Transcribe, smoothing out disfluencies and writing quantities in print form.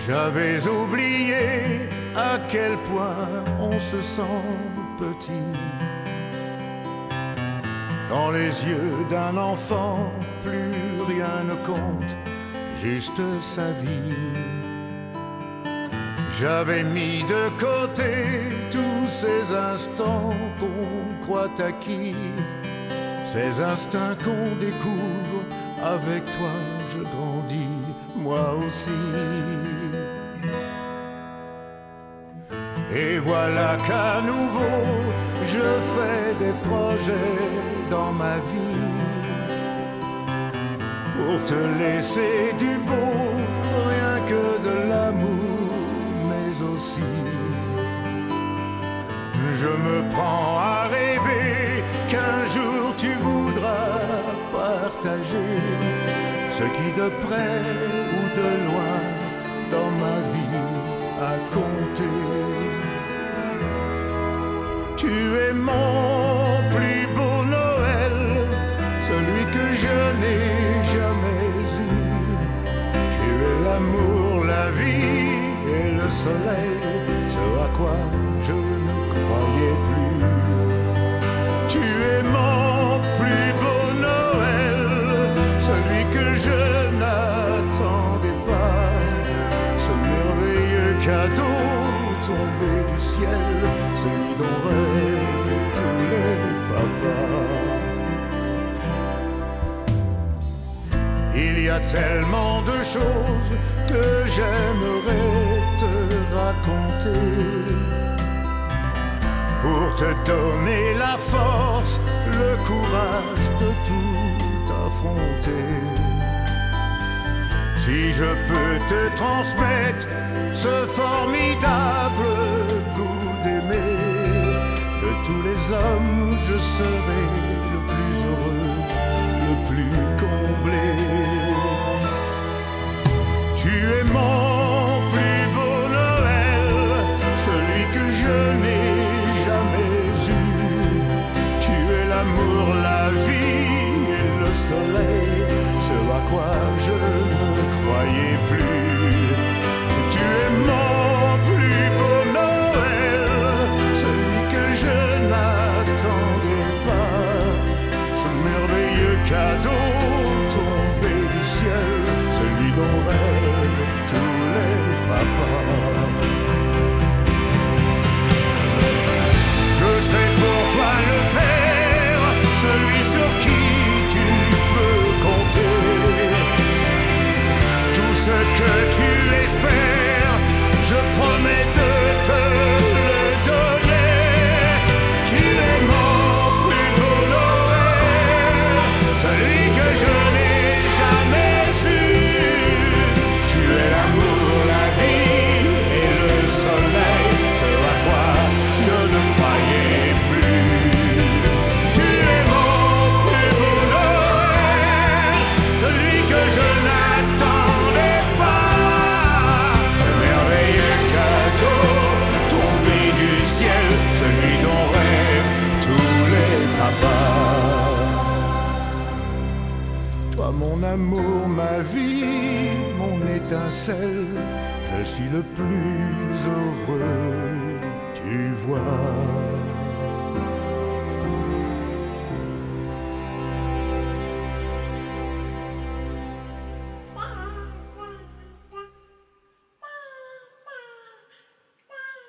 J'avais oublié à quel point on se sent petit. Dans les yeux d'un enfant, plus rien ne compte, juste sa vie. J'avais mis de côté tous ces instants qu'on croit acquis, ces instincts qu'on découvre. Avec toi je grandis, moi aussi. Et voilà qu'à nouveau je fais des projets dans ma vie pour te laisser du beau, rien que de l'amour, mais aussi je me prends à rêver qu'un jour tu voudras partager ce qui de près ou de loin dans ma vie a compté. Tu es mon plus beau Noël, celui que je n'ai jamais eu. Tu es l'amour, la vie et le soleil, ce à quoi je ne croyais plus. Tu es mon plus beau Noël, celui que je n'attendais pas, ce merveilleux cadeau tombé du ciel, celui dont rêvent tous les papas. Il y a tellement de choses que j'aimerais te raconter pour te donner la force, le courage de tout affronter. Si je peux te transmettre ce formidable goût d'aimer, de tous les hommes je serai le plus heureux, le plus comblé. Tu es mon plus beau Noël, celui que je n'ai jamais eu. Tu es l'amour, la vie et le soleil, ce à quoi je ne croyais plus. Tu es mon plus beau Noël, celui que je n'attendais pas, ce merveilleux cadeau tombé du ciel, celui dont rêvent tous les papas. Je serai pour toi le père, celui sur qui tu peux compter. Tout ce que tu espères, je promets de te le donner. Tu es mon plus beau Noël, celui que je n'ai jamais eu. Tu es l'amour, la vie et le soleil, ce à quoi je ne croyais plus. Tu es mon plus beau Noël, celui que je n'attendais pas, ce merveilleux cadeau tombé du ciel, celui dont rêvent tous les papas. Toi mon amour, ma vie, mon étincelle, je suis le plus heureux, tu vois.